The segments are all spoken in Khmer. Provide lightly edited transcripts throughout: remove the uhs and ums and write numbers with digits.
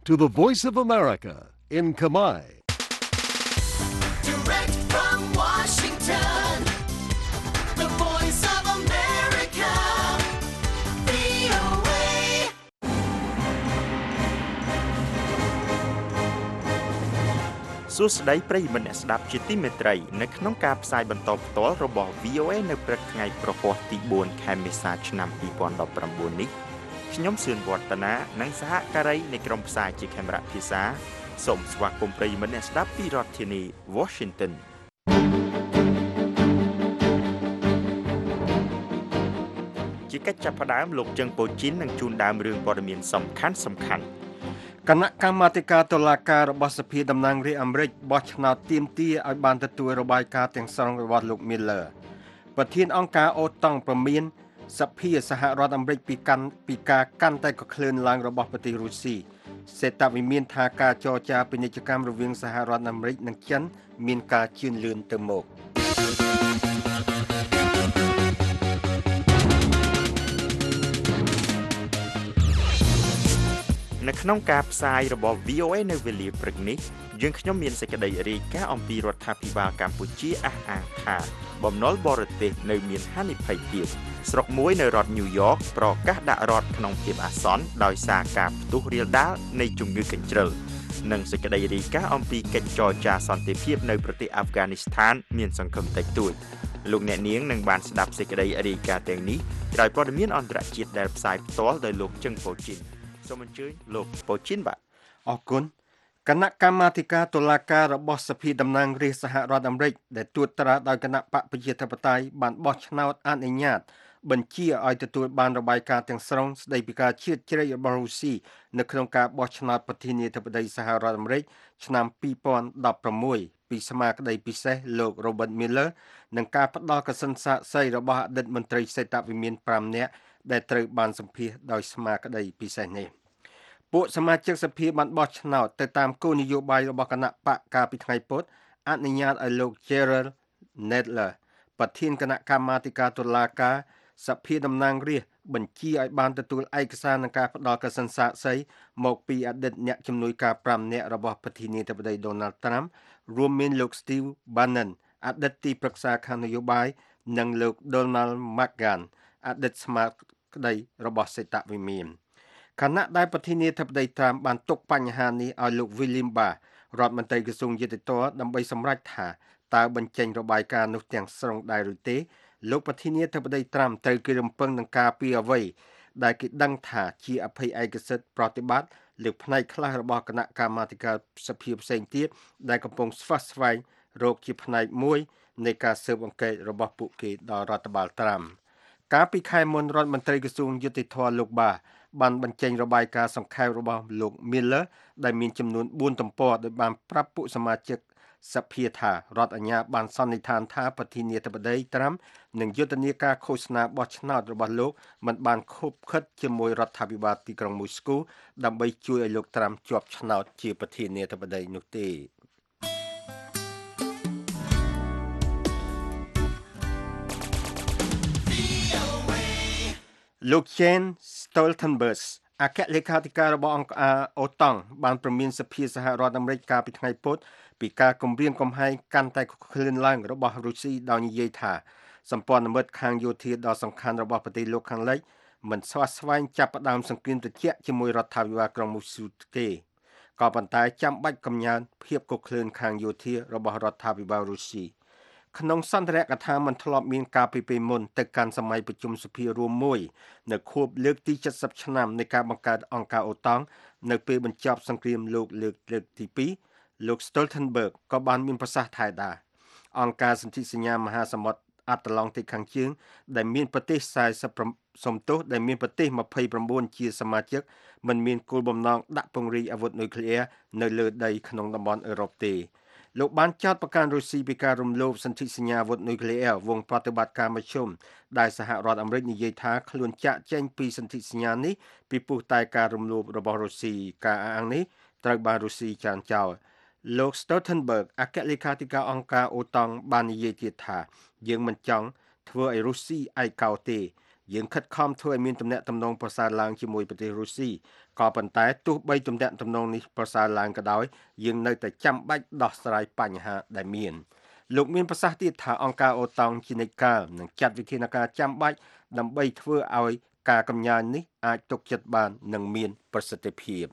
to the Voice of America in Khmer. Direct from Washington, the Voice of America, VOA. សួស្តីប្រិយមិត្តអ្នកស្ដាប់ជាទីមេត្រីនៅក្នុងការផ្សាយបន្តផ្ទាល់របស់ VOA នៅព្រឹកថ្ងៃប្រហ័សទី4ខែមេសាឆ្នាំ2019នេះខ្ញុំសឿនវឌ្ឍនានិងសហការីនៃក្រុមផ្សាយជាខេមរៈភាសាសូមស្វាគមន៍ប្រិយមិត្តអ្នកស្ដាប់ពីរដ្ឋធានី Washington ជាកិច្ចចាប់ផ្ដើមលោកជឹងប៉ូជីននឹងជូនដើមរឿងព័ត៌មានសំខាន់គណៈកម្មាធិការតុលាការរបស់សភាតំណាងរាស្ត្រអាមេរិកបោះឆ្នោតទាមទារឲ្យបានទទួលរបាយការណ៍ទាំងស្រុងរបស់លោក Miller ប្រធានអង្គការអូតង់ប្រមានសភាសហរដ្ឋអាមេរិកពីការកាន់តែកក្លឿនឡើងរបស់ប្រទេសរុស្ស៊ីសេតវិមានថាការចរចាពាណិជ្ជកម្មរវាងសហរដ្ឋអាមេរិកនិងចិនមានការជឿនលឿនទៅមុខនៅក្នុងការផ្សាយរបស់ VOA នៅវេលាព្រឹកនេះយើងខ្ញុំមានសេចក្តីរាយការណ៍អំពីរដ្ឋាភិបាលកម្ពុជាអះអាងថាបំណុលបរទេសនៅមានហានិភ័យទៀតស្រុកមួយនៅរដ្ឋ New York ប្រកាសដាក់រដ្ឋក្នុងភាពអាសន្នដោយសារការផ្ទុះរាលដាលនៃជំងឺកញ្ជ្រឹលនិងសេចក្តីរាយការណ៍អំពីកិច្ចចរចាសន្តិភាពនៅប្រទេសអាហ្វហ្គានីស្ថានមានសង្ឃឹមតិចតួចលោកអ្នកនាងនឹងបានស្ដាប់សេចក្តីរាយការណ៍ទាំងនេះក្រោយព័ត៌មានអន្តរជាតិដែលផ្សាយផ្ទាល់ដោយលោកជឹងប៉ូជីនសូមអញ្ជើញលោកប៉ូជីនបាទអរគុណគណៈកម្មាធិការតុលាការរបស់សភាតំណាងរាស្ត្រសហរដ្ឋអាមេរិកដែលត្រួតត្រាដោយគណៈបកប្រជាធិបតេយ្យបានបោះឆ្នោតអនុញ្ញាតបញ្ជាឲ្យទទួលបានរបាយការណ៍ទាំងស្រុងស្ដីពីការជ្រៀតជ្រែករបស់រុស្ស៊ីនៅក្នុងការបោះឆ្នោតប្រធានាធិបតីសហរដ្ឋអាមេរិកឆ្នាំ2016ពីសមាគមពិសេសលោក Robert Miller និងការផ្ដល់កសិនសាកសីរបស់អតីតមន្ត្រីសេតវិមាន5នាក់ដែលត្រូវបានសម្ភាសដោយសមាគមពិសេសនេះពួកសមាជិកសភាបានបោះឆ្នោតទៅតាមគោលនយោបាយរបស់គណៈបកកាលពីថ្ងៃពុធអនុញ្ញាតឲ្យលោក Gerald Nadler ប្រធានគណៈកម្មាធិការតុលាការសភាតំណាងរាស្ត្របញ្ជាឲ្យបានទទួលឯកសារនឹងការផ្ដល់កសិនសាកសីមកពីអតីតអ្នកជំនួយការ5នាក់របស់ប្រធានាធិបតី Donald Trump រួមមានលោក Steve Bannon អតីតទីប្រឹក្សាខាងនយោបាយនិងលោក Donald McGahn អតីតស្មារតីរបស់សេតវិមានខណៈដែលប្រធានាធិបតី Trump បានទុកបញ្ហានេះឲ្យលោក William Barr រដ្ឋមន្ត្រីក្រសួងយុតិធម៌ដើម្បីសម្រេចថាតើបញ្ចេញរបាយការណ៍នោះទាំងស្រុងដែរឬទេលោកប្រធានាធិបតី Trump ត្រូវគេរំពឹងនឹងការពីអ្វីដែលគេដឹងថាជាអភ័យឯកសិទ្ធិប្រតិបត្តិលើផ្នែកខ្លះរបស់គណៈកម្មាធិការសភាផ្សេងទៀតដែលកំពុងស្វះស្វែងរកជាផ្នែកមួយនៃការស៊ើបអង្កេតរបស់ពួកគេដល់រដ្ឋបាល Trump កាលពីខែមុនរដ្ឋមន្ត្រីក្រសួងយុតិធម៌លោក Barr បានបញ្ចេញរបាយការណ៍សង្ខេបរបស់លោក Miller ដែលមានចំនួន4ទំព័រដោយបានប្រាប់ពួកសមាជិកសភាថារដ្ឋអាជ្ញាបានសន្និដ្ឋានថាប្រធានាធិបតី Trump និងយុទ្ធនាការឃោសនាបោះឆ្នោតរបស់លោកមិនបានខុបខិតជាមួយរដ្ឋាភិបាលទីក្រុងមូស្គូដើម្បីជួយឲ្យលោក Trump ជាប់ឆ្នោតជាប្រធានាធិបតីនោះទេលោក Jens Stoltenberg អគ្គលេខាធិការរបស់អង្គការអូតង់បានព្រមានសភាសហរដ្ឋអាមេរិកកាលពីថ្ងៃពុធពីការគំរាមកំហែងកាន់តែខុសឃ្លានឡើងរបស់រុស្ស៊ីដោយនិយាយថាសម្ព័ន្ធមិត្តខាងយោធាដ៏សំខាន់របស់ប្រទេសលោកខាងលិចមិនស្វាស្វែងចាប់ផ្ដើមសង្គ្រាមត្រជាក់ជាមួយរដ្ឋាភិបាលក្រុងមូស្គូទេក៏ប៉ុន្តែចាំបាច់កំញើតភាពខុសឃ្លានខាងយោធារបស់រដ្ឋាភិបាលរុស្ស៊ីក្នុងសន្ទរកថាមិនធ្លាប់មានការពីពេលមុនទៅកាន់សម័យប្រជុំសភារួមមួយនៅខួបលើកទី70ឆ្នាំនៃការបង្កើតអង្គការអូតង់នៅពេលបញ្ចប់សង្គ្រាមលោកលើកទី2លោក Stoltenberg ក៏បានមានប្រសាសន៍ថាដែរអង្គការសន្ធិសញ្ញាមហាសមុទ្រអាត្លង់តិកខាងជើងដែលមានប្រទេសដែលមានប្រទេស29ជាសមាជិកមិនមានគោលបំណងដាក់ពង្រាយអាវុធនុយក្លេអ៊ែរនៅលើដីក្នុងតំបន់អឺរ៉ុបទេលោកបានចោទប្រកាន់រុស្ស៊ីពីការរំលោភសន្ធិសញ្ញាអាវុធនុយក្លេអ៊ែរវងប្រតិបត្តិការមជ្ឈុំដែលសហរដ្ឋអាមេរិកនិយាយថាខ្លួនចាក់ចែងពីសន្ធិសញ្ញានេះពីព្រោះតែការរំលោភរបស់រុស្ស៊ីការអាងនេះត្រូវបានរុស្ស៊ីចាញ់ចោលលោក Stoltenberg អគ្គលេខាធិការអង្គការអូតង់បាននិយាយទៀតថាយើងមិនចង់ធ្វើឲ្យរុស្ស៊ីឯកោទេយើងខិតខំធ្វើឲ្យមានទំនាក់ទំនងប្រសើរឡើងជាមួយប្រទេសរុស្ស៊ីក៏ប៉ុន្តែទោះបីទំនាក់ទំនងនេះប្រសើរឡើងក៏ដោយយើងនៅតែចាំបាច់ដោះស្រាយបញ្ហាដែលមានលោកមានប្រសាសន៍ទៀតថាអង្គការអូតង់ជានិច្ចកាលនឹងចាត់វិធានការចាំបាច់ដើម្បីធ្វើឲ្យការកំញាញនេះអាចទុកចិត្តបាននិងមានប្រសិទ្ធភាព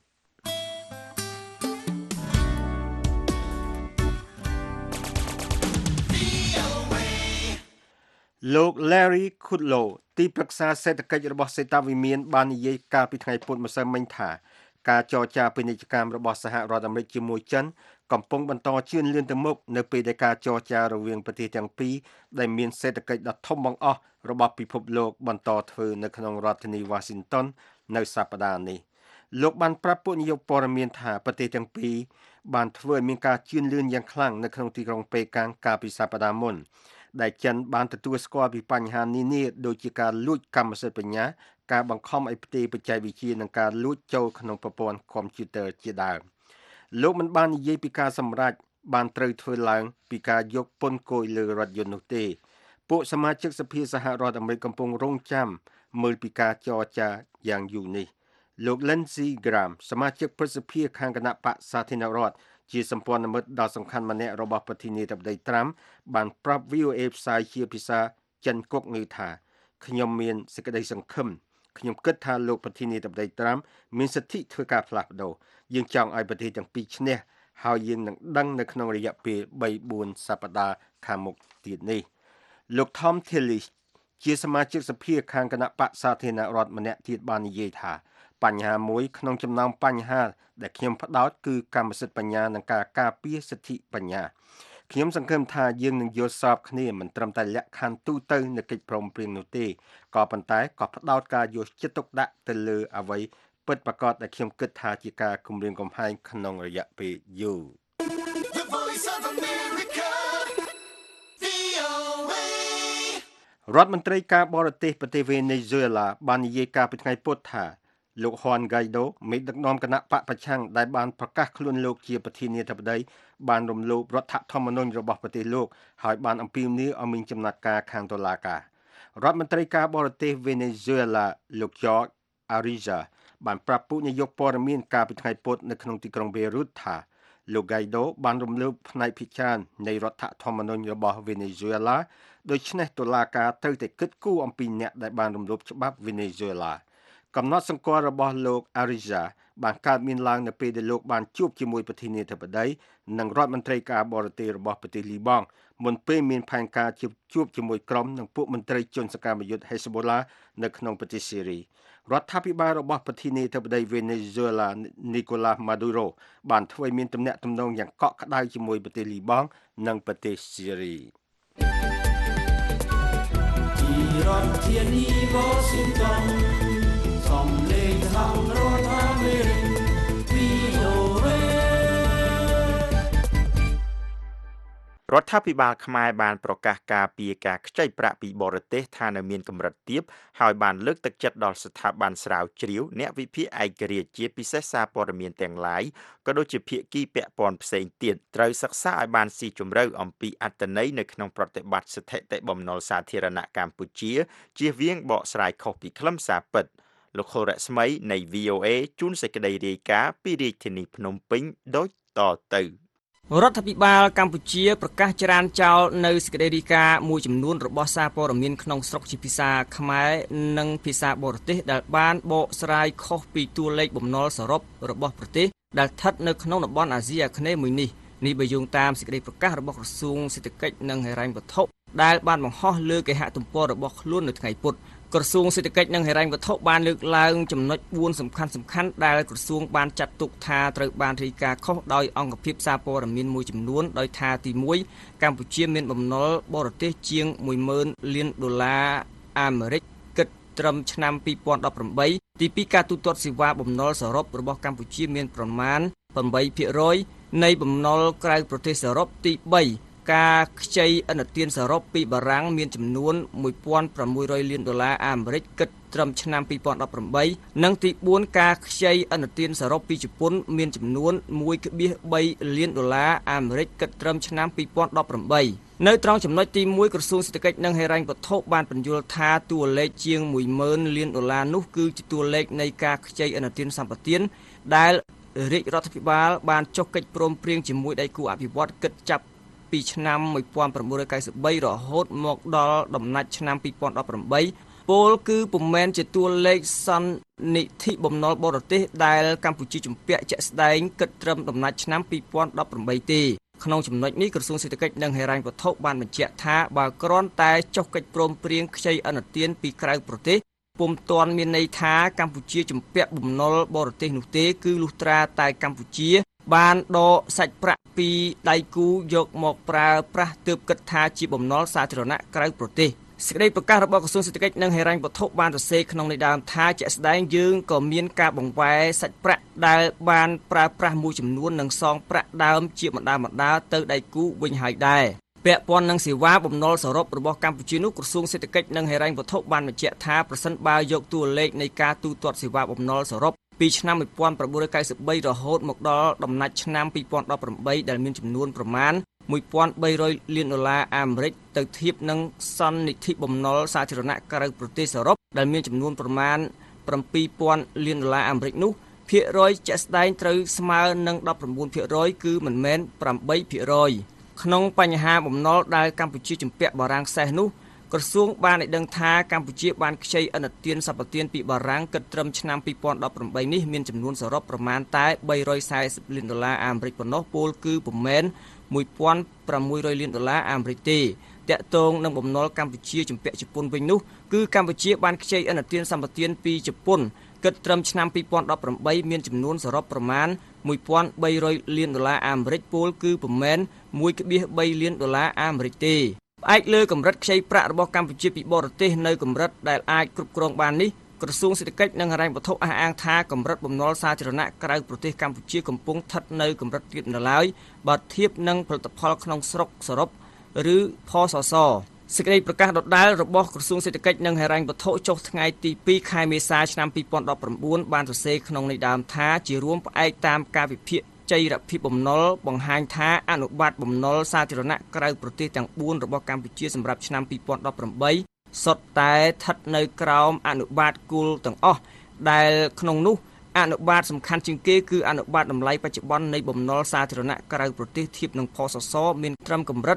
លោក Larry Kudlow ទីប្រឹក្សាសេដ្ឋកិច្ចរបស់សេតាវិមានបាននិយាយកាលពីថ្ងៃពុធម្សិលមិញថាការចរចាពាណិជ្ជកម្មរបស់សហរដ្ឋអាមេរិកជាមួយចិនកំពុងបន្តជឿនលឿនទៅមុខនៅពេលដែលការចរចារវាងប្រទេសទាំងពីរដែលមានសេដ្ឋកិច្ចដ៏ធំបង្អស់របស់ពិភពលោកបន្តធ្វើនៅក្នុងរដ្ឋធានី Washington នៅសប្តាហ៍នេះលោកបានប្រាប់ពួកនាយកព័ត៌មានថាប្រទេសទាំងពីរបានធ្វើឲ្យមានការជឿនលឿនយ៉ាងខ្លាំងនៅក្នុងទីក្រុងប៉េកាំងកាលពីសប្តាហ៍មុនដែលចិនបានទទួលស្គាល់ពីបញ្ហានានាដូចជាការលួចកម្មសិទ្ធិបញ្ញាការបង្ខំឲ្យផ្ទេរបច្ចេកវិទ្យានិងការលួចចូលក្នុងប្រព័ន្ធកុំព្យូទ័រជាដើមលោកមិនបាននិយាយពីការសម្រេចបានត្រូវធ្វើឡើងពីការយកពន្ធគយលើរថយន្តនោះទេពួកសមាជិកសភាសហរដ្ឋអាមេរិកកំពុងរងចាំមើលពីការចរចាយ៉ាងយូរនេះលោក Lindsey Graham សមាជិកព្រឹទ្ធសភាខាងគណៈបក្សសាធារណរដ្ឋជាសម្ព័ន្ធមិត្តដ៏សំខាន់ម្នាក់របស់ប្រធានាធិបតីត្រាំបានប្រាប់ VOA ផ្សាយជាភាសាចិនគកងឺថាខ្ញុំមានសេចក្តីសង្ឃឹមខ្ញុំគិតថាលោកប្រធានាធិបតីត្រាំមានសិទ្ធិធ្វើការផ្លាស់ប្ដូរយើងចង់ឲ្យប្រទេសទាំងពីរឈ្នះហើយយើងនឹងដឹងនៅក្នុងរយៈពេល 3-4 សប្តាហ៍ខាងមុខទៀតនេះលោក Tom Tillich ជាសមាជិកសភាខាងគណៈបក្សសាធារណរដ្ឋម្នាក់ទៀតបាននិយាយថាបញ្ហាមួយក្នុងចំណោមបញ្ហាដែលខ្ញុំផ្ដោតគឺកម្មសិទ្ធិបញ្ញានិងការការពារសិទ្ធិបញ្ញាខ្ញុំសង្ឃឹមថាយើងនឹងយល់សប្តិគ្នាមិនត្រឹមតែលក្ខខណ្ឌទូទៅនៃកិច្ចព្រមព្រៀងនោះទេក៏ប៉ុន្តែក៏ផ្ដោតការយកចិត្តទុកដាក់ទៅលើអ្វីពិតប្រាកដដែលខ្ញុំគិតថាជាការគំរាមកំហែងក្នុងរយៈពេលយូរ The Voice of America, VOA. រដ្ឋមន្ត្រីការបរទេសប្រទេសវេណេស៊ុយអេឡាបាននិយាយកាលពីថ្ងៃពុធថាលោក Juan Guaido មេដឹកនាំគណៈបកប្រឆាំងដែលបានប្រកាសខ្លួនលោកជាប្រធានាធិបតីបានរំលោភរដ្ឋធម្មនុញ្ញរបស់ប្រទេសលោកហើយបានអំពាវនាវឲ្យមានចំណាត់ការខាងតុលាការរដ្ឋមន្ត្រីការបរទេសវេណេស៊ុយអេឡាលោក Jorge Ariza បានប្រាប់ពួកនាយកព័ត៌មានកាលពីថ្ងៃពុធនៅក្នុងទីក្រុងបេរុតថាលោក Guaido បានរំលោភផ្នែកភាគច្រើននៃរដ្ឋធម្មនុញ្ញរបស់វេណេស៊ុយអេឡាដូច្នេះតុលាការត្រូវតែគិតគូរអំពីអ្នកដែលបានរំលោភច្បាប់វេណេស៊ុយអេឡាកំណត់សម្គាល់របស់លោក Ariza បានកើតមានឡើងនៅពេលដែលលោកបានជួបជាមួយប្រធានាធិបតីនិងរដ្ឋមន្ត្រីការបរទេសរបស់ប្រទេសលីបង់មុនពេលមានផែនការជួបជាមួយក្រុមនិងពួកមន្ត្រីជនសកម្មយុទ្ធ Hezbollah នៅក្នុងប្រទេសស៊ីរីរដ្ឋាភិបាលរបស់ប្រធានាធិបតីវេណេស៊ុយអេឡា Nicolas Maduro បានធ្វើឲ្យមានទំនាក់ទំនងយ៉ាងកក់ក្ដៅជាមួយប្រទេសលីបង់និងប្រទេសស៊ីរីពីរដ្ឋធានី Washington សំឡេងសហរដ្ឋអាមេរិក VOA រដ្ឋាភិបាលខ្មែរបានប្រកាសការពីការខ្ចីប្រាក់ពីបរទេសថានៅមានកម្រិតទាបហើយបានលើកទឹកចិត្តដល់ស្ថាប័នស្រាវជ្រាវអ្នកវិភាគឯករាជ្យជាពិសេសសារព័ត៌មានទាំងឡាយក៏ដូចជាភាគីពាក់ព័ន្ធផ្សេងទៀតត្រូវសិក្សាឲ្យបានស៊ីជម្រៅអំពីអត្ថន័យនៅក្នុងប្រតិបត្តិស្ថិតិបំណុលសាធារណៈកម្ពុជាជៀសវាងបកស្រាយខុសពីខ្លឹមសារពិតលោកខុលរស្មីនៃ VOA ជូនសេចក្តីរាយការណ៍ពីរាជធានីភ្នំពេញដូចតទៅរដ្ឋាភិបាលកម្ពុជាប្រកាសច្រានចោលនៅសេចក្តីរាយការណ៍មួយចំនួនរបស់សារព័ត៌មានក្នុងស្រុកជាភាសាខ្មែរនិងភាសាបរទេសដែលបានបកស្រាយខុសពីតួលេខបំណុលសរុបរបស់ប្រទេសដែលស្ថិតនៅក្នុងតំបន់អាស៊ីអាគ្នេយ៍មួយនេះបើយោងតាមសេចក្តីប្រកាសរបស់ក្រសួងសេដ្ឋកិច្ចនិងហិរញ្ញវត្ថុដែលបានបង្ហោះលើគេហទំព័ររបស់ខ្លួននៅថ្ងៃពុធក្រសួងសេដ្ឋកិច្ចនិងហិរញ្ញវត្ថុបានលើកឡើងចំណុច4សំខាន់ដែលក្រសួងបានចាត់ទុកថាត្រូវបានរាយការណ៍ខុសដោយអង្គភាពសារព័ត៌មានមួយចំនួនដោយថាទី1កម្ពុជាមានបំណុលបរទេសជាង $10,000 លានអាមេរិកគិតត្រឹមឆ្នាំ2018ទី2ការទូទាត់សេវាបំណុលសរុបរបស់កម្ពុជាមានប្រមាណ 8% នៃបំណុលក្រៅប្រទេសសរុបទី3ការខ្ចីឥណទានសរុបពីបារាំងមានចំនួន $1,600 លានអាមេរិកគិតត្រឹមឆ្នាំ2018និងទី4ការខ្ចីឥណទានសរុបពីជប៉ុនមានចំនួន $1.3 លានអាមេរិកគិតត្រឹមឆ្នាំ2018 នៅត្រង់ចំណុចទី1ក្រសួងសេដ្ឋកិច្ចនិងហិរញ្ញវត្ថុបានពន្យល់ថាតួលេខជាង 10,000 លានដុល្លារនោះគឺជាតួលេខនៃការខ្ចីឥណទានសម្បទានដែលរាជរដ្ឋាភិបាលបានចុះកិច្ចព្រមព្រៀងជាមួយដៃគូអភិវឌ្ឍន៍គិតចាប់ពីឆ្នាំ1993រហូតមកដល់ដំណាច់ឆ្នាំ2018ពលគឺពុំមែនជាតួលេខសន្និធិបំណុលបរទេសដែលកម្ពុជាជំពាក់ជាក់ស្ដែងគិតត្រឹមដំណាច់ឆ្នាំ2018ទេក្នុងចំណុចនេះក្រសួងសេដ្ឋកិច្ចនិងហិរញ្ញវត្ថុបានបញ្ជាក់ថាបើគ្រាន់តែចុះកិច្ចព្រមព្រៀងខ្ចីឥណទានពីក្រៅប្រទេសពុំទាន់មានន័យថាកម្ពុជាជំពាក់បំណុលបរទេសនោះទេគឺលុះត្រាតែកម្ពុជាបានដកសាច់ប្រាក់ពីដៃគូយកមកប្រើប្រាស់ទើបគិតថាជាបំណុលសាធារណៈក្រៅប្រទេសសេចក្តីប្រកាសរបស់ក្រសួងសេដ្ឋកិច្ចនិងហិរញ្ញវត្ថុបានសរសេរក្នុងន័យដើមថាជាក់ស្ដែងយើងក៏មានការបង្វែរសាច់ប្រាក់ដែលបានប្រើប្រាស់មួយចំនួននិងសងប្រាក់ដើមជាបណ្ដាទៅដៃគូវិញហើយដែរពាក់ព័ន្ធនឹងសេវាបំណុលសរុបរបស់កម្ពុជានោះក្រសួងសេដ្ឋកិច្ចនិងហិរញ្ញវត្ថុបានបញ្ជាក់ថាប្រសិនបើយកតួលេខនៃការទូទាត់សេវាបំណុលសរុបពីឆ្នាំ1993រហូតមកដល់ដំណាច់ឆ្នាំ2018ដែលមានចំនួនប្រមាណ$1,300 លានអាមេរិកទៅធៀបនឹងសន្និធិបំណុលសាធារណៈក្រៅប្រទេសសរុបដែលមានចំនួនប្រមាណ$7,000 លានអាមេរិកនោះភាគរយជាក់ស្ដែងត្រូវស្មើនឹង 19% គឺមិនមែន 8%ក្នុងបញ្ហាបំណុលដែលកម្ពុជាជំពាក់បារាំងសេសនោះក្រសួងបានឲ្យដឹងថាកម្ពុជាបានខ្ចីឥណទានសម្បទានពីបារាំងគិតត្រឹមឆ្នាំ2018នេះមានចំនួនសរុបប្រមាណតែ$340 លានអាមេរិកប៉ុណ្ណោះពលគឺពុំមែន$1,600 លានអាមេរិកទេតាក់ទងនឹងបំណុលកម្ពុជាជំពាក់ជប៉ុនវិញនោះគឺកម្ពុជាបានខ្ចីឥណទានសម្បទានពីជប៉ុនគិតត្រឹមឆ្នាំ2018មានចំនួនសរុបប្រមាណ$1,300 លានអាមេរិកពលគឺពុំមែន$1.3 លានអាមេរិកទេផ្អែកលើកម្រិតខ្ចីប្រាក់របស់កម្ពុជាពីបរទេសនៅកម្រិតដែលអាចគ្រប់គ្រងបាននេះក្រសួងសេដ្ឋកិច្ចនិងហិរញ្ញវត្ថុអះអាងថាកម្រិតបំណុលសាធារណៈក្រៅប្រទេសកម្ពុជាកំពុងស្ថិតនៅកម្រិតទាបនៅឡើយបើធៀបនឹងផលិតផលក្នុងស្រុកសរុបឬផសសសេចក្តីប្រកាសដដែលរបស់ក្រសួងសេដ្ឋកិច្ចនិងហិរញ្ញវត្ថុចុះថ្ងៃទី2ខែមេសាឆ្នាំ2019បានសរសេរក្នុងន័យដើមថាជារួមផ្អែកតាមការវិភាគចីរភាពបំណុលបង្ហាញថាអនុប័ត្របំណុលសាធារណៈក្រៅប្រទេសទាំង4របស់កម្ពុជាសម្រាប់ឆ្នាំ2018សុទ្ធតែស្ថិតនៅក្រោមអនុប័ត្រគោលទាំងអស់ដែលក្នុងនោះអនុប័ត្រសំខាន់ជាងគេគឺអនុប័ត្រតម្លៃបច្ចុប្បន្ននៃបំណុលសាធារណៈក្រៅប្រទេសធៀបនឹងផសសមានត្រឹមកម្រិត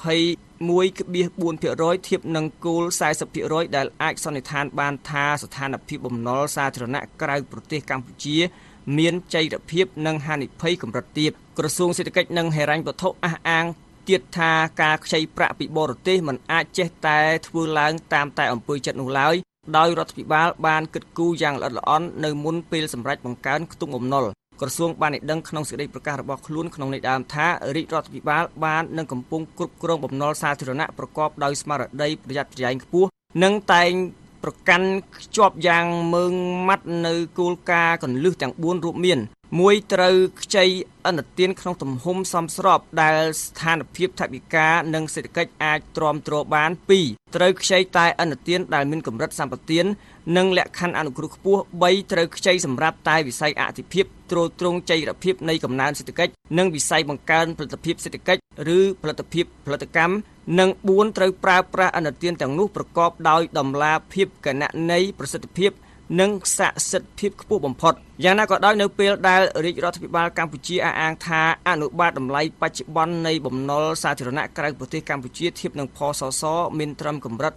21.4% ធៀបនឹងគោល 40% ដែលអាចសន្និដ្ឋានបានថាស្ថានភាពបំណុលសាធារណៈក្រៅប្រទេសកម្ពុជាមានចីរភាពនិងហានិភ័យកម្រិតទាបក្រសួងសេដ្ឋកិច្ចនិងហិរញ្ញវត្ថុអះអាងទៀតថាការខ្ចីប្រាក់ពីបរទេសមិនអាចចេះតែធ្វើឡើងតាមតែអំពើចិត្តនោះឡើយដោយរដ្ឋាភិបាលបានគិតគូរយ៉ាងល្អិតល្អន់នៅមុនពេលសម្រេចបង្កើនខ្ទង់បំណុលក្រសួងបានឲ្យដឹងក្នុងសេចក្តីប្រកាសរបស់ខ្លួនក្នុងន័យដើមថារាជរដ្ឋាភិបាលបាននឹងកំពុងគ្រប់គ្រងបំណុលសាធារណៈប្រកបដោយស្មារតីប្រយ័ត្នប្រយែងខ្ពស់និងតែងប្រកាន់ខ្ជាប់យ៉ាងម៉ឺងម៉ាត់នៅគោលការណ៍គន្លឹះទាំង4រូបមាន1ត្រូវខ្ចីឥណទានក្នុងទំហំសមស្របដែលស្ថានភាពថវិកានិងសេដ្ឋកិច្ចអាចទ្រាំទ្របាន2ត្រូវខ្ចីតែឥណទានដែលមានកម្រិតសម្បទាននិងលក្ខខណ្ឌអនុគ្រោះខ្ពស់3ត្រូវខ្ចីសម្រាប់តែវិស័យអតិភិបទ្រទ្រង់ចីរភាពនៃកំណើនសេដ្ឋកិច្ចនិងវិស័យបង្កើនផលិតភាពសេដ្ឋកិច្ចឬផលិតភាពផលិតកម្មនិង4ត្រូវប្រើប្រាស់ឥណទានទាំងនោះប្រកបដោយតម្លាភាពគណនេយ្យប្រសិទ្ធភាពនិងស័ក្តិសិទ្ធិភាពខ្ពស់បំផុតយ៉ាងណាក៏ដោយនៅពេលដែលរាជរដ្ឋាភិបាលកម្ពុជាអះអាងថាអនុប័ត្រតម្លៃបច្ចុប្បន្ននៃបំណុលសាធារណៈក្រៅប្រទេសកម្ពុជាធៀបនឹងផសសមានត្រឹមកម្រិត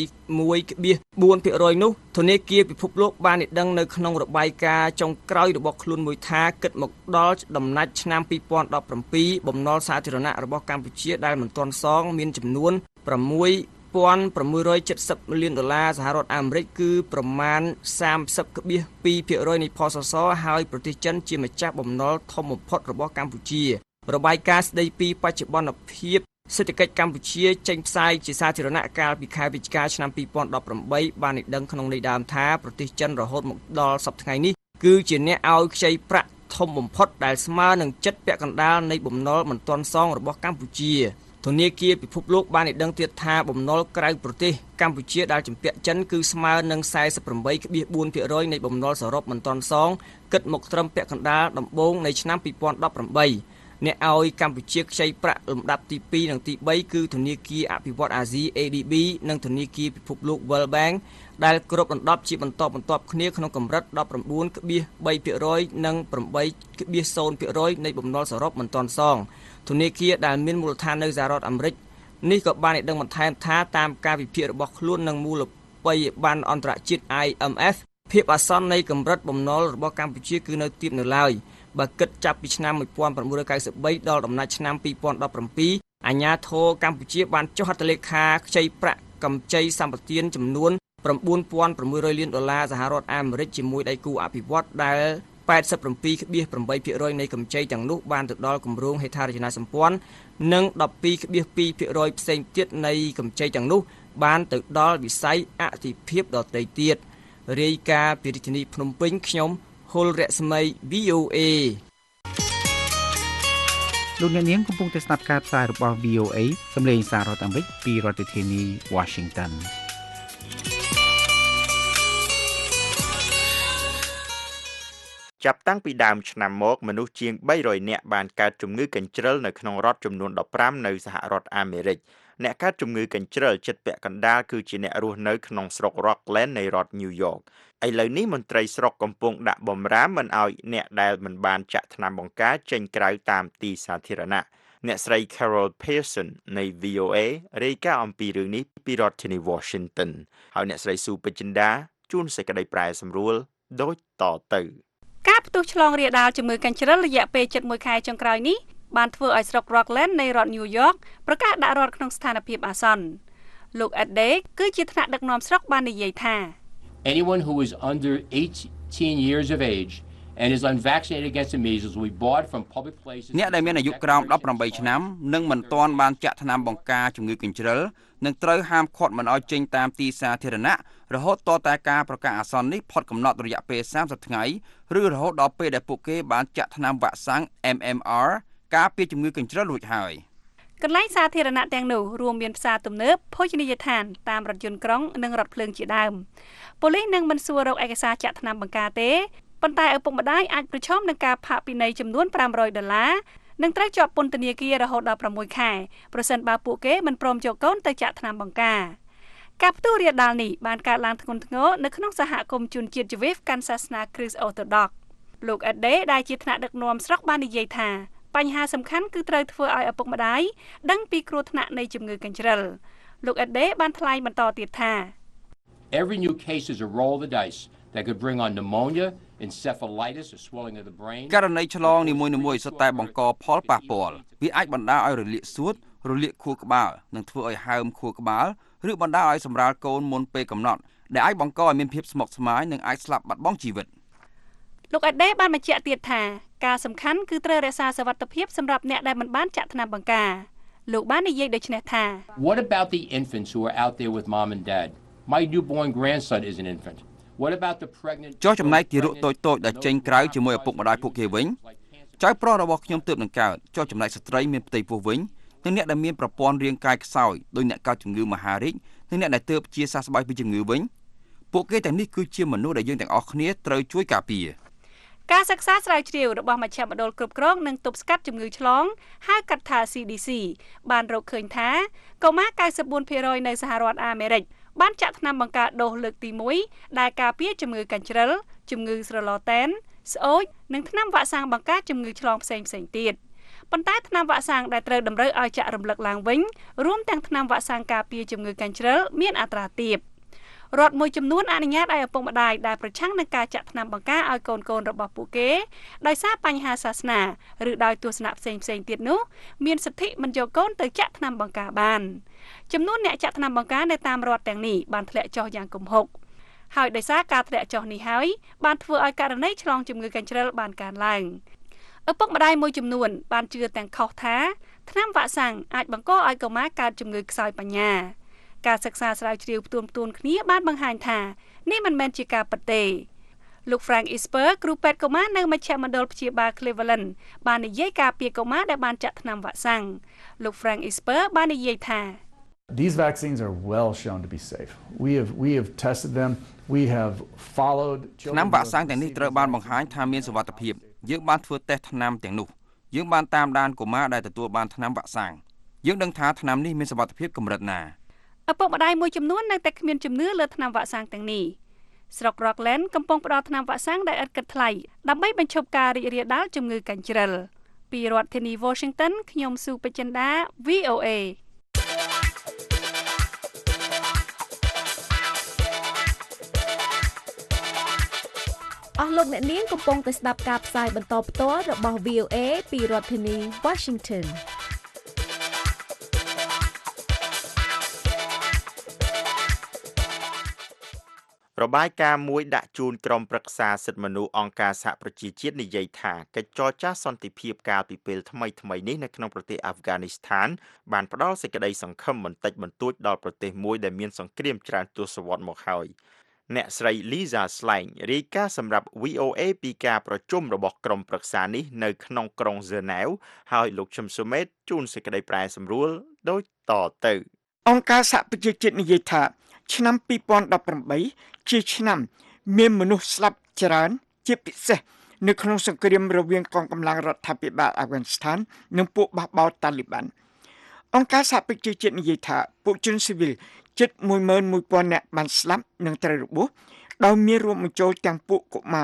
21.4% នោះធនាគារពិភពលោកបានឲ្យដឹងនៅក្នុងរបាយការណ៍ចុងក្រោយរបស់ខ្លួនមួយថាគិតមកដល់ដំណាច់ឆ្នាំ2017បំណុលសាធារណៈរបស់កម្ពុជាដែលមិនទាន់សងមានចំនួន$6,670 លានសហរដ្ឋអាមេរិកគឺប្រមាណ 30.2% នៃផសសហើយប្រទេសចិនជាម្ចាស់បំណុលធំបំផុតរបស់កម្ពុជារបាយការណ៍ស្ដីពីបច្ចុប្បន្នភាពសេដ្ឋកិច្ចកម្ពុជាចេញផ្សាយជាសាធារណៈកាលពីខែវិច្ឆិកាឆ្នាំ2018បានឲ្យដឹងក្នុងន័យដើមថាប្រទេសចិនរហូតមកដល់សប្តាហ៍ថ្ងៃនេះគឺជាអ្នកឲ្យខ្ចីប្រាក់ធំបំផុតដែលស្មើនឹងជិតពាក់កណ្ដាលនៃបំណុលមិនទាន់សងរបស់កម្ពុជាធនាគារពិភពលោកបានឲ្យដឹងទៀតថាបំណុលក្រៅប្រទេសកម្ពុជាដែលជំពាក់ចិនគឺស្មើនឹង 48.4% នៃបំណុលសរុបមិនទាន់សងគិតមកត្រឹមពាក់កណ្ដាលដំបូងនៃឆ្នាំ2018 អ្នកឲ្យកម្ពុជាខ្ចីប្រាក់លំដាប់ទី2និងទី3គឺធនាគារអភិវឌ្ឍន៍អាស៊ី ADB និងធនាគារពិភពលោក World Bank ដែលគ្របដណ្ដប់ជាបន្តបន្ទាប់គ្នាក្នុងកម្រិត 19.3% និង 8.0% នៃបំណុលសរុបមិនទាន់សងធនាគារដែលមានមូលដ្ឋាននៅសហរដ្ឋអាមេរិកនេះក៏បានឲ្យដឹងបន្ថែមថាតាមការវិភាគរបស់ខ្លួននិងមូលបរិយាបន្នអន្តរជាតិ IMF ភាពអាសន្ននៃកម្រិតបំណុលរបស់កម្ពុជាគឺនៅទាបនៅឡើយបើគិតចាប់ពីឆ្នាំ1993ដល់ដំណាច់ឆ្នាំ2017អាជ្ញាធរកម្ពុជាបានចុះហត្ថលេខាខ្ចីប្រាក់កម្ចីសម្បទានចំនួន$9,600 លានសហរដ្ឋអាមេរិកជាមួយដៃគូអភិវឌ្ឍន៍ដែល 87.8% នៃកម្ចីទាំងនោះបានទៅដល់គម្រោងហេដ្ឋារចនាសម្ព័ន្ធនិង 12.2% ផ្សេងទៀតនៃកម្ចីទាំងនោះបានទៅដល់វិស័យអតិភិបដទៃទៀតរាយការណ៍ពីរាជធានីភ្នំពេញខ្ញុំហុលរស្មី VOA លោកអ្នកនាងកំពុងតែស្ដាប់ការផ្សាយរបស់ VOA សម្លេងសាររដ្ឋអាមេរិកពីរដ្ឋធានី Washington ចាប់តាំងពីដើមឆ្នាំមកមនុស្សជាង300នាក់បានកើតជំងឺកញ្ជ្រឹលនៅក្នុងរដ្ឋចំនួន15នៅសហរដ្ឋអាមេរិកអ្នកកើតជំងឺកញ្ជ្រឹលជិតពាក់កណ្ដាលគឺជាអ្នករស់នៅក្នុងស្រុក Rockland នៃរដ្ឋ New York ឥឡូវនេះមន្ត្រីស្រុកកំពុងដាក់បម្រាមមិនឲ្យអ្នកដែលមិនបានចាក់ថ្នាំបង្ការចេញក្រៅតាមទីសាធារណៈអ្នកស្រី Carol Pearson នៃ VOA រាយការណ៍អំពីរឿងនេះពីរដ្ឋធានី Washington ហើយអ្នកស្រីស៊ូពេជ្រចិន្តាជួនសេចក្តីប្រែសម្រួលដូចតទៅការផ្ទុះឆ្លងរាលដាលជំងឺកញ្ជ្រឹលរយៈពេល7 ខែចុងក្រោយនេះបានធ្វើឲ្យស្រុក Rockland នៃរដ្ឋ New York ប្រកាសដាក់រដ្ឋក្នុងស្ថានភាពអាសន្នលោក Ade គឺជាថ្នាក់ដឹកនាំស្រុកបាននិយាយថា Anyone who is under 18 years of age and is unvaccinated against the measles will be barred from public places អ្នកដែលមានអាយុក្រោម18ឆ្នាំនិងមិនទាន់បានចាក់ថ្នាំបង្ការជំងឺកញ្ជ្រឹលនឹងត្រូវហាមឃាត់មិនឲ្យចេញតាមទីសាធារណៈរហូតតតែការប្រកាសអាសន្ននេះផុតកំណត់រយៈពេល30ថ្ងៃឬរហូតដល់ពេលដែលពួកគេបានចាក់ថ្នាំវ៉ាក់សាំង MMR ការពារជំងឺកញ្ជ្រឹលរួចហើយកន្លែងសាធារណៈទាំងនោះរួមមានផ្សារទំនើបភោជនីយដ្ឋានតាមរថយន្តក្រុងនិងរថភ្លើងជាដើមប៉ូលីសនឹងមិនសួររកឯកសារចាក់ថ្នាំបង្ការទេប៉ុន្តែឪពុកម្ដាយអាចប្រឈមនឹងការផាកពិន័យចំនួន$500និងត្រូវជាប់ពន្ធនាគាររហូតដល់6ខែប្រសិនបើពួកគេមិនព្រមយកកូនទៅចាក់ថ្នាំបង្ការការផ្ទុះរាលដាលនេះបានកើតឡើងធ្ងន់ធ្ងរនៅក្នុងសហគមន៍ជនជាតិយូវេកាន់សាសនាគ្រីស្ទអូរ៉ូដោកលោក Ade ដែលជាថ្នាក់ដឹកនាំស្រុកបាននិយាយថាបញ្ហាសំខាន់គឺត្រូវធ្វើឲ្យឪពុកម្ដាយដឹងពីគ្រោះថ្នាក់នៃជំងឺកញ្ជ្រឹលលោក Ade បានថ្លែងបន្តទៀតថា Every new case is a roll of the dice that could bring on pneumonia, encephalitis or swelling of the brain ករណីឆ្លងនីមួយៗសុទ្ធតែបង្កផលប៉ះពាល់វាអាចបណ្ដាលឲ្យរលាកសួតរលាកខួរក្បាលនិងធ្វើឲ្យហើមខួរក្បាលឬបណ្ដាលឲ្យសម្រាលកូនមុនពេលកំណត់ដែលអាចបង្កឲ្យមានភាពស្មុគស្មាញនិងអាចស្លាប់បាត់បង់ជីវិតលោក Ade បានបញ្ជាក់ទៀតថាការសំខាន់គឺត្រូវរក្សាសុវត្ថិភាពសម្រាប់អ្នកដែលមិនបានចាក់ថ្នាំបង្ការលោកបាននិយាយដូចនេះថា What about the infants who are out there with mom and dad? My newborn grandson is an infant. What about the pregnant ចុះចំណែកទារកតូចៗដែលចេញក្រៅជាមួយឪពុកម្ដាយពួកគេវិញចៅប្រុសរបស់ខ្ញុំទើបនឹងកើតចុះចំណែកស្ត្រីមានផ្ទៃពោះវិញនិងអ្នកដែលមានប្រព័ន្ធរាងកាយខ្សោយដោយអ្នកកើតជំងឺមហារីកនិងអ្នកដែលទើបជាសះស្បើយពីជំងឺវិញពួកគេទាំងនេះគឺជាមនុស្សដែលយើងទាំងអស់គ្នាត្រូវជួយការពារការសិក្សាស្រាវជ្រាវរបស់មជ្ឈមណ្ឌលគ្រប់គ្រងនិងទប់ស្កាត់ជំងឺឆ្លងហៅកាត់ថា CDC បានរកឃើញថាកុមារ 94% នៅសហរដ្ឋអាមេរិកបានចាក់ថ្នាំបង្ការដូសលើកទី1ដែលការពារជំងឺកញ្ជ្រឹលជំងឺស្រឡតែនស្អូចនិងថ្នាំវ៉ាក់សាំងបង្ការជំងឺឆ្លងផ្សេងៗទៀតប៉ុន្តែថ្នាំវ៉ាក់សាំងដែលត្រូវតម្រូវឲ្យចាក់រំលឹកឡើងវិញរួមទាំងថ្នាំវ៉ាក់សាំងការពារជំងឺកញ្ជ្រឹលមានអត្រាទាបរដ្ឋមួយចំនួនអនុញ្ញាតឲ្យឪពុកម្ដាយដែលប្រឆាំងនឹងការចាក់ថ្នាំបង្ការឲ្យកូនៗរបស់ពួកគេដោយសារបញ្ហាសាសនាឬដោយទស្សនៈផ្សេងៗទៀតនោះមានសិទ្ធិមិនយកកូនទៅចាក់ថ្នាំបង្ការបានចំនួនអ្នកចាក់ថ្នាំបង្ការនៅតាមរដ្ឋទាំងនេះបានធ្លាក់ចុះយ៉ាងគំហុកហើយដោយសារការធ្លាក់ចុះនេះហើយបានធ្វើឲ្យករណីឆ្លងជំងឺកញ្ជ្រឹលបានកើនឡើងឪពុកម្ដាយមួយចំនួនបានជឿទាំងខុសថាថ្នាំវ៉ាក់សាំងអាចបង្កឲ្យកុមារកើតជំងឺខ្សោយបញ្ញាការសិក្សាស្រាវជ្រាវផ្ទួនគ្នាបានបង្ហាញថានេះមិនមែនជាការពិតទេលោក Frank Esper គ្រូពេទ្យកុមារនៅមជ្ឈមណ្ឌលព្យាបាល Cleveland បាននិយាយការពារកុមារដែលបានចាក់ថ្នាំវ៉ាក់សាំងលោក Frank Esper បាននិយាយថា These vaccines are well shown to be safe. We have tested them. We have followed ថ្នាំវ៉ាក់សាំងទាំងនេះត្រូវបានបង្ហាញថាមានសុវត្ថិភាពយើងបានធ្វើតេស្តថ្នាំទាំងនោះយើងបានតាមដានកុមារដែលទទួលបានថ្នាំវ៉ាក់សាំងយើងដឹងថាថ្នាំនេះមានសុវត្ថិភាពកម្រិតណាឪពុកម្ដាយមួយចំនួននៅតែគ្មានជំនឿលើថ្នាំវ៉ាក់សាំងទាំងនេះស្រុក Rockland កំពុងផ្ដល់ថ្នាំវ៉ាក់សាំងដែលឥតគិតថ្លៃដើម្បីបញ្ឈប់ការរីករាលដាលជំងឺកាញ់ជ្រិលពីរដ្ឋធានី Washington ខ្ញុំស៊ូពេជ្រចិន្តា VOA អស់លោកអ្នកនាងកំពុងតែស្ដាប់ការផ្សាយបន្តផ្ទាល់របស់ VOA ពីរដ្ឋធានី Washington របាយការណ៍មួយដាក់ជូនក្រុមប្រឹក្សាសិទ្ធិមនុស្សអង្គការសហប្រជាជាតិនិយាយថាកិច្ចចរចាសន្តិភាពកាលពីពេលថ្មីនេះនៅក្នុងប្រទេសអាហ្វហ្គានីស្ថានបានផ្ដល់សេចក្តីសង្ឃឹមបន្តិចបន្តួចដល់ប្រទេសមួយដែលមានសង្គ្រាមច្រើនទសវត្សរ៍មកហើយអ្នកស្រី Lisa Schlein រាយការណ៍សម្រាប់ VOA ពីការប្រជុំរបស់ក្រុមប្រឹក្សានេះនៅក្នុងក្រុង Geneva ហើយលោកឈឹមសុមេតជូនសេចក្តីប្រែសម្រួលដូចតទៅអង្គការសហប្រជាជាតិនិយាយថាឆ្នាំ2018ជាឆ្នាំមានមនុស្សស្លាប់ច្រើនជាពិសេសនៅក្នុងសង្គ្រាមរវាងកងកម្លាំងរដ្ឋាភិបាលអាហ្វហ្គានីស្ថាននិងពួកបះបោរតាលីបានអង្គការសហប្រជាជាតិនិយាយថាពួកជនស៊ីវិលជិត 11,000 នាក់បានស្លាប់និងត្រូវរបួសដោយមានរួមបញ្ចូលទាំងពួកកុមារ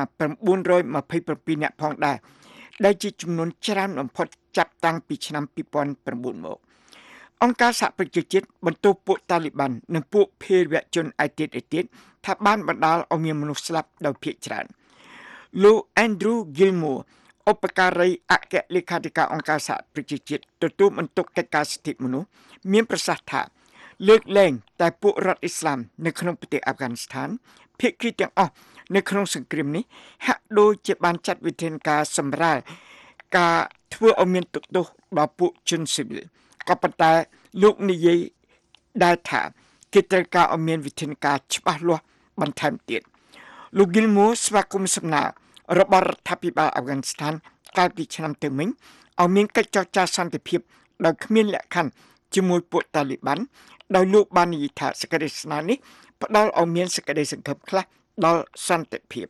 927 នាក់ផងដែរដែលជាចំនួនច្រើនបំផុតចាប់តាំងពីឆ្នាំ2009មកអង្គការសហប្រជាជាតិបន្ទោសពួកតាលីបាននិងពួកភេរវជនឯទៀតថាបានបណ្ដាលឲ្យមានមនុស្សស្លាប់ដោយភាគច្រើនលោក Andrew Gilmore ឧបការីអគ្គលេខាធិការអង្គការសហប្រជាជាតិទទួលបន្ទុកកិច្ចការសិទ្ធិមនុស្សមានប្រសាសន៍ថាលើកលែងតែពួករដ្ឋអ៊ីស្លាមនៅក្នុងប្រទេសអាហ្វហ្គានីស្ថានភាគីទាំងអស់នៅក្នុងសង្គ្រាមនេះហាក់ដូចជាបានចាត់វិធានការសម្រាលការធ្វើឲ្យមានទុក្ខទោសដល់ពួកជនស៊ីវិលក៏ប៉ុន្តែលោកនិយាយដែរថាគេត្រូវការឲ្យមានវិធានការច្បាស់លាស់បន្ថែមទៀតលោក Gilmore ស្វាគមន៍សំណើរបស់រដ្ឋាភិបាលអាហ្វហ្គានីស្ថានកាលពីឆ្នាំទៅមិញឲ្យមានកិច្ចចរចាសន្តិភាពដោយគ្មានលក្ខខណ្ឌជាមួយពួកតាលីបានដោយលោកបាននិយាយថាសេចក្តីស្នើនេះផ្ដល់ឲ្យមានសេចក្តីសង្ឃឹមខ្លះដល់សន្តិភាព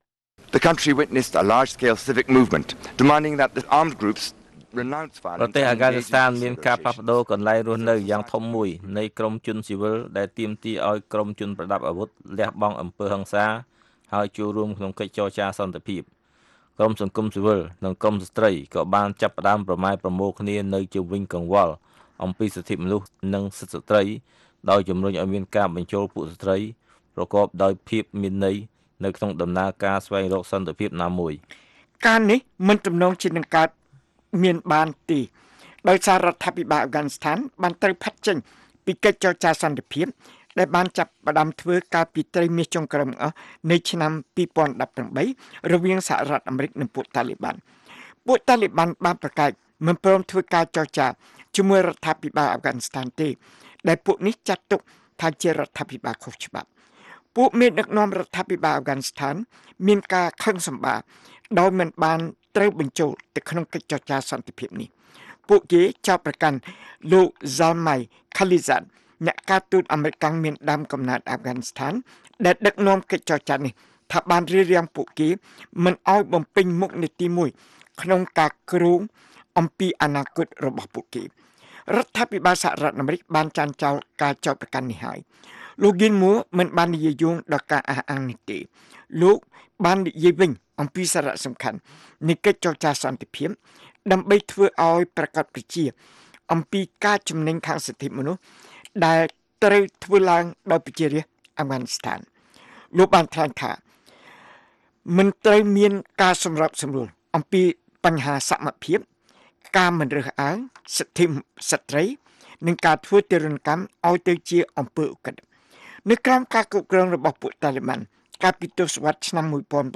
The country witnessed a large-scale civic movement demanding that the armed groups renounce violence ប្រទេសអាហ្វហ្គានីស្ថានមានការផ្លាស់ប្ដូរកន្លែងរស់នៅយ៉ាងធំមួយនៃក្រុមជនស៊ីវិលដែលទាមទារឲ្យក្រុមជនប្រដាប់អាវុធលះបង់អំពើហិង្សាហើយចូលរួមក្នុងកិច្ចចរចាសន្តិភាពក្រុមសង្គមស៊ីវិលនិងក្រុមស្ត្រីក៏បានចាប់ផ្ដើមប្រម៉ែប្រមូលគ្នានៅជុំវិញកង្វល់អំពីសិទ្ធិមនុស្សនិងសិទ្ធិស្ត្រីដោយជំរុញឲ្យមានការបញ្ចូលពួកស្ត្រីប្រកបដោយភាពមានន័យនៅក្នុងដំណើរការស្វែងរកសន្តិភាពណាមួយការនេះមិនទំនងជានឹងកើតមានបានទេដោយសាររដ្ឋាភិបាលអាហ្វហ្គានីស្ថានបានត្រូវផាត់ចេញពីកិច្ចចរចាសន្តិភាពដែលបានចាប់ផ្ដើមធ្វើកាលពីត្រីមាសចុងក្រោយនៃឆ្នាំ2018រវាងសហរដ្ឋអាមេរិកនិងពួកតាលីបានបានប្រកាសមិនព្រមធ្វើការចរចាជាមួយរដ្ឋាភិបាលអាហ្វហ្គានីស្ថានទេដែលពួកនេះចាត់ទុកថាជារដ្ឋាភិបាលខុសច្បាប់ពួកមេដឹកនាំរដ្ឋាភិបាលអាហ្វហ្គានីស្ថានមានការខឹងសម្បារដោយមិនបានត្រូវបញ្ចូលទៅក្នុងកិច្ចចរចាសន្តិភាពនេះពួកគេចោទប្រកាន់លោក Zalmay Khalilzad អ្នកការទូតអាមេរិកមានដើមកំណើតអាហ្វហ្គានីស្ថានដែលដឹកនាំកិច្ចចរចានេះថាបានរារាំងពួកគេមិនឲ្យបំពេញមុខនីតិមួយក្នុងការគ្រោងអំពីអនាគតរបស់ពួកគេរដ្ឋាភិបាលសហរដ្ឋអាមេរិកបានចាញ់ចោលការចោទប្រកាន់នេះហើយលោក Gilmore មិនបាននិយាយយោងដល់ការអះអាងនេះទេលោកបាននិយាយវិញអំពីសារៈសំខាន់នៃកិច្ចចរចាសន្តិភាពដើម្បីធ្វើឲ្យប្រកាសប្រជាអំពីការចំណេញខាងសិទ្ធិមនុស្សដែលត្រូវធ្វើឡើងដោយប្រជារាស្ត្រអាហ្វហ្គានីស្ថានលោកបានថ្លែងថាមិនត្រូវមានការសម្របសម្រួលអំពីបញ្ហាសមភាពការមិនរើសអើងសិទ្ធិស្ត្រីនិងការធ្វើទារុណកម្មឲ្យទៅជាអំពើឧក្រិដ្ឋនៅក្រោមការគ្រប់គ្រងរបស់ពួកតាលីបានកាលពីទសវត្សរ៍ឆ្នាំ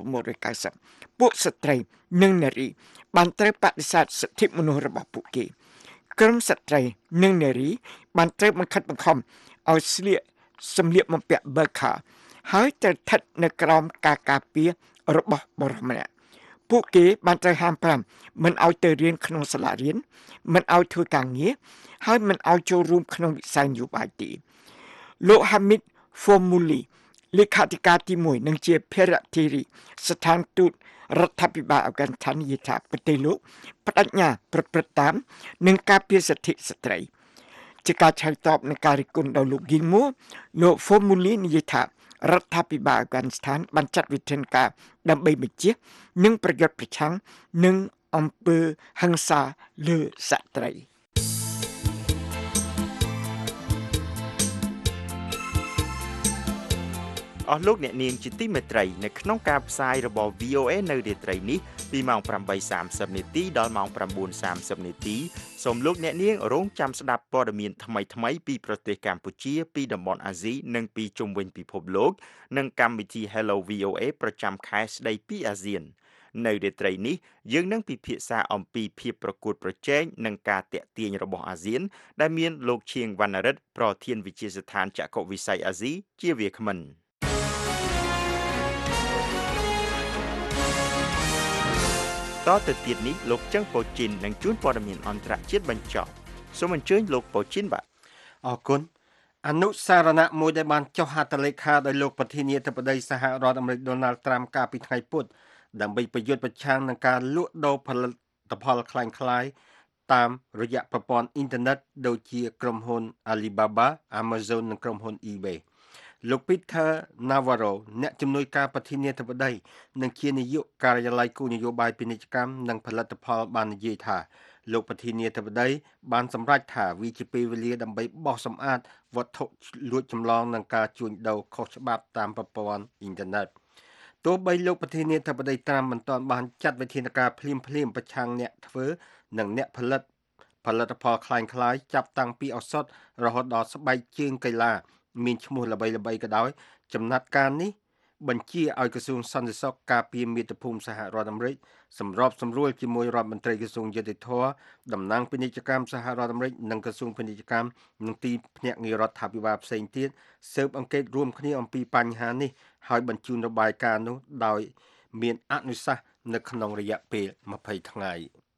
1990ពួកស្ត្រីនិងនារីបានត្រូវបដិសេធសិទ្ធិមនុស្សរបស់ពួកគេក្រុមស្ត្រីនិងនារីបានត្រូវបង្ខិតបង្ខំឲ្យស្លៀកសម្លៀកបំពាក់ burqa ហើយត្រូវស្ថិតនៅក្រោមការការពាររបស់បុរសម្នាក់ពួកគេបានត្រូវហាម5មិនឲ្យទៅរៀនក្នុងសាលារៀនមិនឲ្យធ្វើការងារហើយមិនឲ្យចូលរួមក្នុងវិស័យនយោបាយទេលោក Hamid Formuli លេខាធិការទី1និងជាភារៈធារីស្ថានទូតរដ្ឋាភិបាលអាហ្វហ្គានីស្ថាននិយាយថាប្រទេសលោកបដិញ្ញាប្រព្រឹត្តតាមនឹងការពារសិទ្ធិស្ត្រីជាការឆ្លើយតបនឹងការរិះគន់ដល់លោក Gilmore លោក Formuli និយាយថារដ្ឋាភិបាលអាហ្វហ្គានីស្ថានបានចាត់វិធានការដើម្បីបញ្ជៀសនិងប្រយុទ្ធប្រឆាំងនឹងអំពើហិង្សាលើស្ត្រីអស់លោកអ្នកនាងជាទីមេត្រីនៅក្នុងការផ្សាយរបស់ VOA នៅរាត្រីនេះពីម៉ោង 8:30 នាទីដល់ម៉ោង 9:30 នាទីសូមលោកអ្នកនាងរងចាំស្ដាប់ព័ត៌មានថ្មីៗពីប្រទេសកម្ពុជាពីតំបន់អាស៊ីនិងពីជុំវិញពិភពលោកនិងកម្មវិធី Hello VOA ប្រចាំខែស្ដីពីអាស៊ាននៅរាត្រីនេះយើងនឹងពិភាក្សាអំពីភាពប្រកួតប្រជែងនិងការតាក់ទាញរបស់អាស៊ានដែលមានលោកឈៀងវណ្ណរិទ្ធប្រធានវិទ្យាស្ថានចក្ខុវិស័យអាស៊ីជាវាគ្មិនតទៅទៀតនេះលោកចឹងប៉ូជីននឹងជួនព័ត៌មានអន្តរជាតិបញ្ចប់សូមអញ្ជើញលោកប៉ូជីនបាទអរគុណអនុសារណៈមួយដែលបានចុះហត្ថលេខាដោយលោកប្រធានាធិបតីសហរដ្ឋអាមេរិក Donald Trump កាលពីថ្ងៃពុធដើម្បីប្រយុទ្ធប្រឆាំងនឹងការលក់ដូរផលិតផលคล้ายៗតាមរយៈប្រព័ន្ធអ៊ីនធឺណិតដូចជាក្រុមហ៊ុន Alibaba, Amazon និងក្រុមហ៊ុន eBayលោក Peter Navarro អ្នកជំនួយការប្រធានាធិបតីនិងជានាយកការិយាល័យគោលនយោបាយពាណិជ្ជកម្មនិងផលិតផលបាននិយាយថាលោកប្រធានាធិបតីបានសម្រេចថាវាជាពេលវេលាដើម្បីបោះសម្អាតវត្ថុលួចចម្លងនិងការជួញដូរខុសច្បាប់តាមប្រព័ន្ធអ៊ីនធឺណិតទោះបីលោកប្រធានាធិបតីត្រាំមិនទាន់បានចាត់វិធានការភ្លាមៗប្រឆាំងអ្នកធ្វើនិងអ្នកផលិតផលคล้ายៗចាប់តាំងពីឱសថរហូតដល់ស្បែកជើងកីឡាមានឈ្មោះល្បីៗក៏ដោយចំណាត់ការនេះបញ្ជាឲ្យក្រសួងសន្តិសុខការពារមាតុភូមិសហរដ្ឋអាមេរិកសម្របសម្រួលជាមួយរដ្ឋមន្ត្រីក្រសួងយុតិធធតំណាងពាណិជ្ជកម្មសហរដ្ឋអាមេរិកនិងក្រសួងពាណិជ្ជកម្មនិងទីភ្នាក់ងាររដ្ឋាភិបាលផ្សេងទៀតស៊ើបអង្កេតរួមគ្នាអំពីបញ្ហានេះហើយបញ្ជូនរបាយការណ៍នោះដោយមានអនុសាសន៍នៅក្នុងរយៈពេល20ថ្ងៃ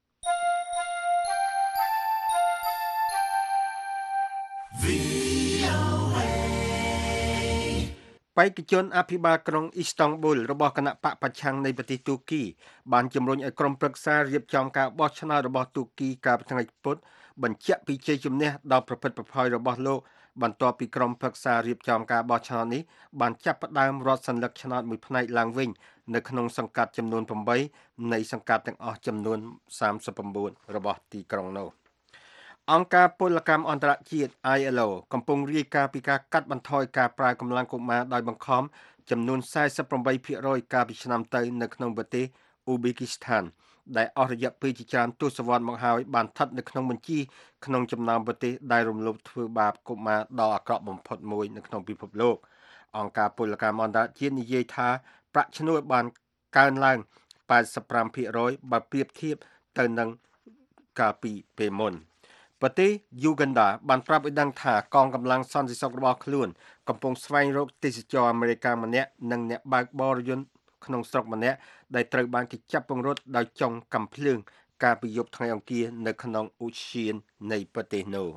បេក្ខជនអភិបាលក្រុងអ៊ីស្តង់ប៊ុលរបស់គណៈបកប្រឆាំងនៃប្រទេសទូគីបានជំរុញឲ្យក្រុមប្រឹក្សារៀបចំការបោះឆ្នោតរបស់ទូគីកាលពីថ្ងៃពុធបញ្ជាក់ពីជ័យជំនះដល់ប្រភេទប្រផយរបស់លោកបន្ទាប់ពីក្រុមប្រឹក្សារៀបចំការបោះឆ្នោតនេះបានចាប់ផ្ដើមរដ្ឋសន្និកឆ្នោតមួយផ្នែកឡើងវិញនៅក្នុងសង្កាត់ចំនួន8នៃសង្កាត់ទាំងអស់ចំនួន39របស់ទីក្រុងនោះអង្គការពលកម្មអន្តរជាតិ ILO កំពុងរាយការណ៍ពីការកាត់បន្ថយការប្រើកម្លាំងកុមារដោយបង្ខំចំនួន 48% កាលពីឆ្នាំទៅនៅក្នុងប្រទេសអ៊ូប៊េគីស្ថានដែលអស់រយៈពេលជាច្រើនទសវត្សរ៍មកហើយបានស្ថិតនៅក្នុងបញ្ជីក្នុងចំណោមប្រទេសដែលរំលោភធ្វើបាបកុមារដ៏អាក្រក់បំផុតមួយនៅក្នុងពិភពលោកអង្គការពលកម្មអន្តរជាតិនិយាយថាប្រាក់ឈ្នួលបានកើនឡើង 85% បើប្រៀបធៀបទៅនឹងកាលពីពេលមុនប្រទេសយូហ្គាន់ដាបានប្រាប់ឲ្យដឹងថាកងកម្លាំងសន្តិសុខរបស់ខ្លួនកំពុងស្វែងរកទេសចរអាមេរិកម្នាក់និងអ្នកបើកបរយន្តក្នុងស្រុកម្នាក់ដែលត្រូវបានគេចាប់ពង្រត់ដោយចុងកាំភ្លើងកាលពីយប់ថ្ងៃអង្គារនៅក្នុងឧទ្យាននៃប្រទេសនោះ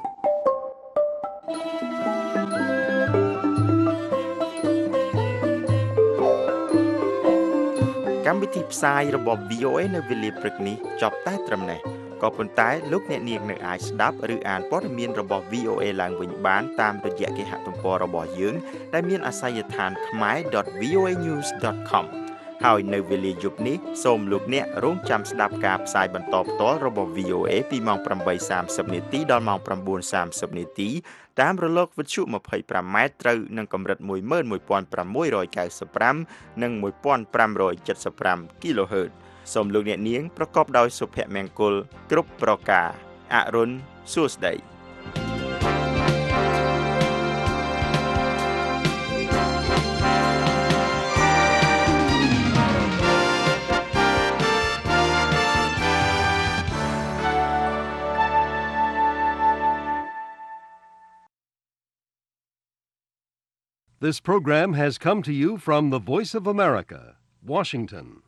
កម្មវិធីផ្សាយរបស់ VOA នៅវេលាព្រឹកនេះចប់តែត្រឹមនេះក៏ប៉ុន្តែលោកអ្នកនាងនៅអាចស្ដាប់ឬអានព័ត៌មានរបស់ VOA ឡើងវិញបានតាមរយៈគេហទំព័ររបស់យើងដែលមានអាសយដ្ឋាន khmer.voanews.com ហើយនៅវេលាយប់នេះសូមលោកអ្នករងចាំស្ដាប់ការផ្សាយបន្តផ្ទាល់របស់ VOA ពីម៉ោង 8:30 នាទីដល់ម៉ោង 9:30 នាទីតាមរលកវិទ្យុ 25m ត្រូវនឹងកម្រិត 11695 និង 1575 kHz សូមលោកអ្នកនាងប្រកបដោយសុភមង្គលគ្រប់ប្រការអរុនសួស្តី This program has come to you from the Voice of America, Washington.